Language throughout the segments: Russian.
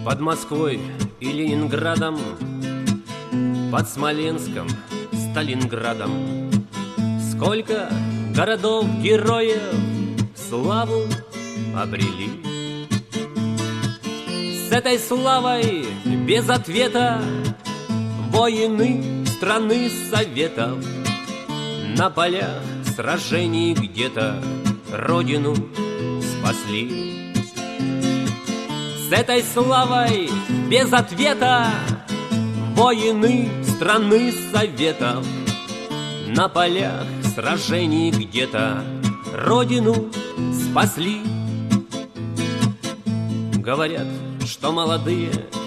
Под Москвой и Ленинградом, под Смоленском, Сталинградом сколько городов-героев славу обрели. С этой славой без ответа воины страны Советов на полях сражений где-то родину спасли. С этой славой без ответа воины страны Советов на полях сражений где-то родину спасли. Говорят, что молодые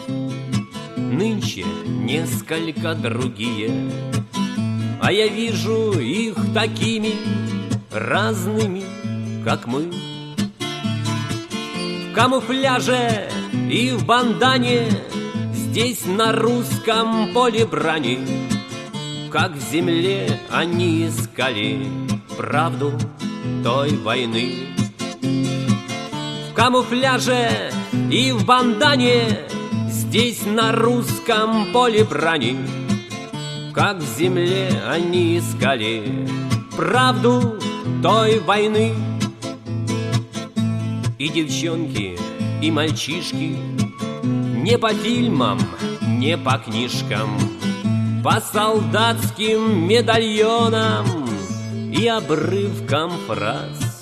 нынче несколько другие, а я вижу их такими разными, как мы. В камуфляже и в бандане здесь на русском поле брани, как в земле они искали правду той войны. В камуфляже и в бандане здесь на русском поле брани, как в земле они искали правду той войны. И девчонки, и мальчишки не по фильмам, не по книжкам, по солдатским медальонам и обрывкам фраз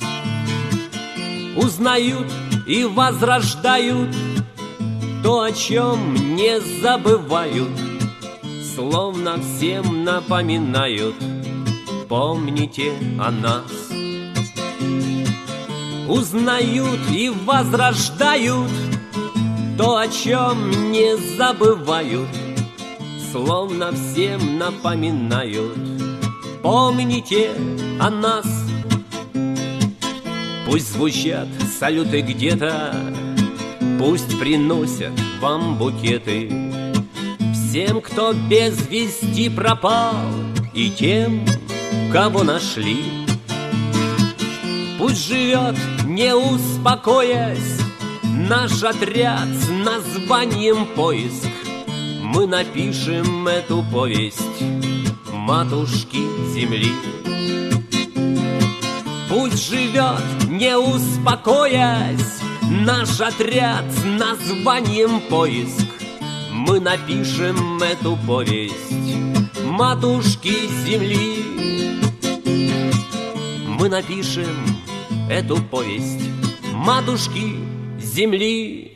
узнают и возрождают то, о чем не забывают, словно всем напоминают: помните о нас. Узнают и возрождают то, о чем не забывают, словно всем напоминают: помните о нас. Пусть звучат салюты где-то, пусть приносят вам букеты всем, кто без вести пропал, и тем, кого нашли. Пусть живет, не успокоясь, наш отряд с названием «Поиск». Мы напишем эту повесть матушки земли. Пусть живет, не успокоясь, наш отряд с названием «Поиск». Мы напишем эту повесть матушки земли. Мы напишем эту повесть матушки земли.